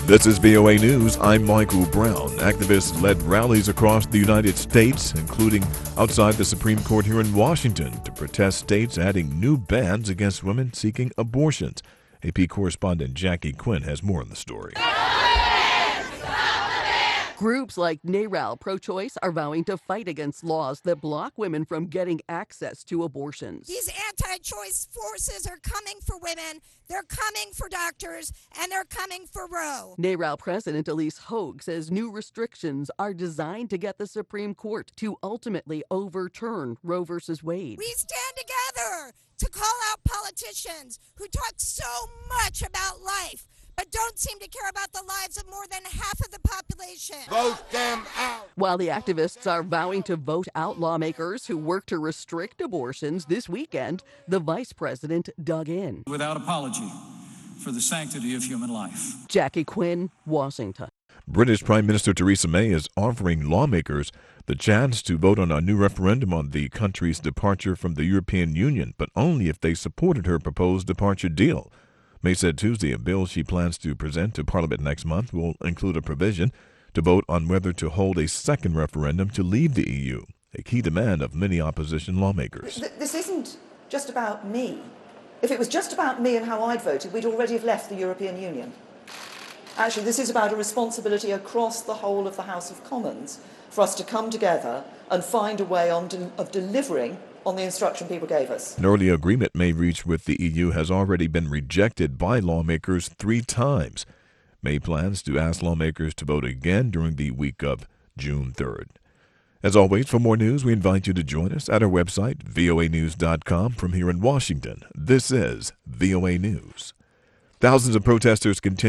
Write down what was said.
This is VOA News. I'm Michael Brown. Activists led rallies across the United States, including outside the Supreme Court here in Washington, to protest states adding new bans against women seeking abortions. AP correspondent Jackie Quinn has more on the story. Groups like NARAL Pro-Choice are vowing to fight against laws that block women from getting access to abortions. These anti-choice forces are coming for women, they're coming for doctors, and they're coming for Roe. NARAL President Elise Hogue says new restrictions are designed to get the Supreme Court to ultimately overturn Roe v. Wade. We stand together to call out politicians who talk so much about life, but don't seem to care about the lives of more than half of the population. Vote them out. While the activists are vowing to vote out lawmakers who work to restrict abortions, this weekend, the vice president dug in. Without apology for the sanctity of human life. Jackie Quinn, Washington. British Prime Minister Theresa May is offering lawmakers the chance to vote on a new referendum on the country's departure from the European Union, but only if they supported her proposed departure deal. May said Tuesday a bill she plans to present to Parliament next month will include a provision to vote on whether to hold a second referendum to leave the EU, a key demand of many opposition lawmakers. This isn't just about me. If it was just about me and how I'd voted, we'd already have left the European Union. Actually, this is about a responsibility across the whole of the House of Commons for us to come together and find a way of delivering on the instruction people gave us. An early agreement May reached with the EU has already been rejected by lawmakers 3 times. May plans to ask lawmakers to vote again during the week of June 3rd. As always, for more news, we invite you to join us at our website, voanews.com. From here in Washington, this is VOA News. Thousands of protesters continue